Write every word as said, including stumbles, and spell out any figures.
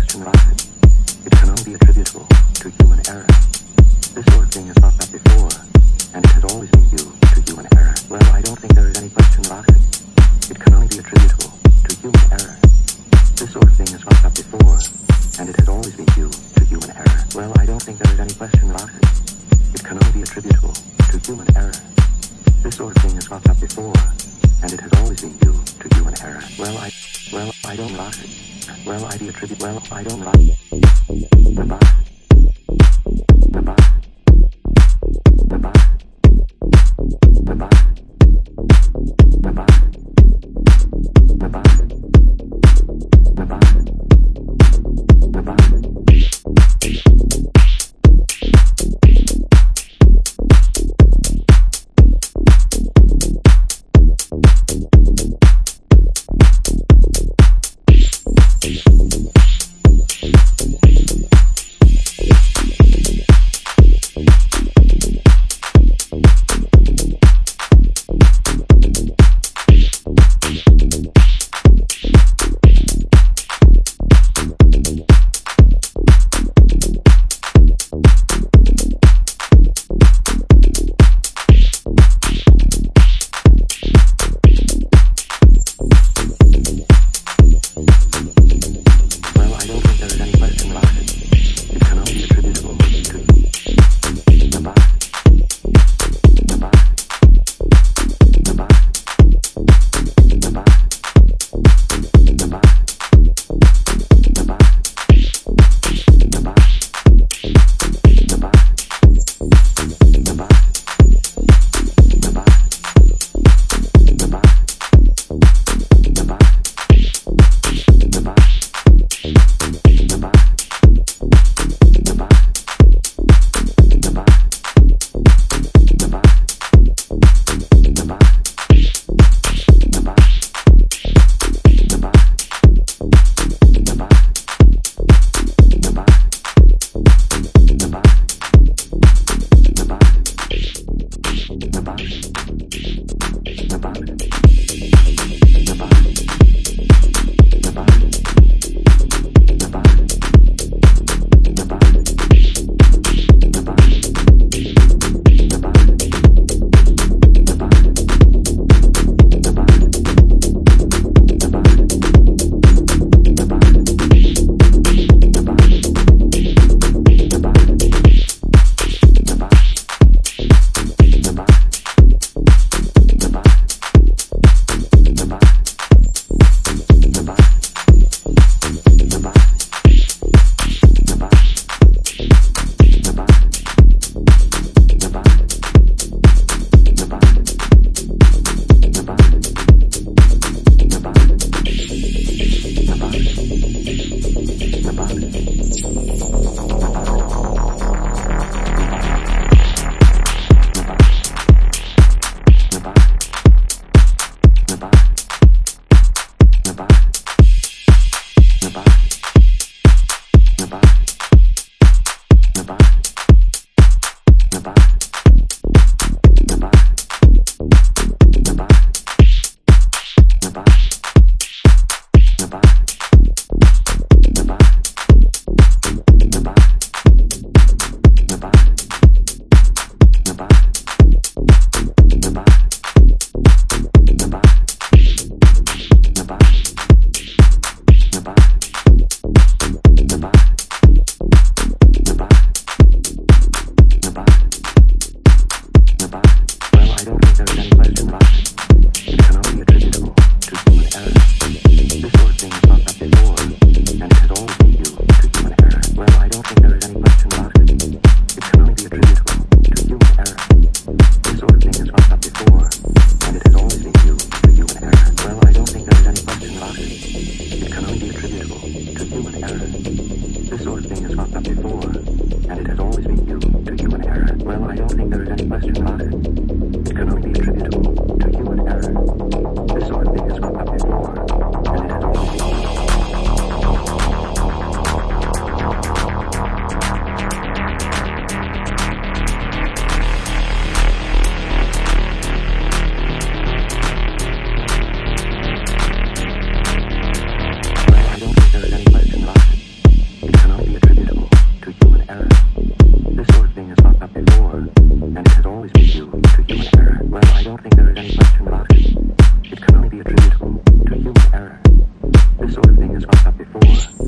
question about it. It can only be attributable to human error. This sort of thing has popped up before, and it has always been due to human error. Well, I don't think there is any question about it. It can only be attributable to human error. This sort of thing has popped up before, and it has always been due to human error. Well, I don't think there is any question about it. It can only be attributable to human error. This sort of thing has popped up before, and it has always been due to human error. Well, I, well, I don't like it. Well, I attribute, well, I don't like it. The bus. The bus. The bus. The bus. The bus. The bus. The bus. The bus. This sort of thing has popped up before,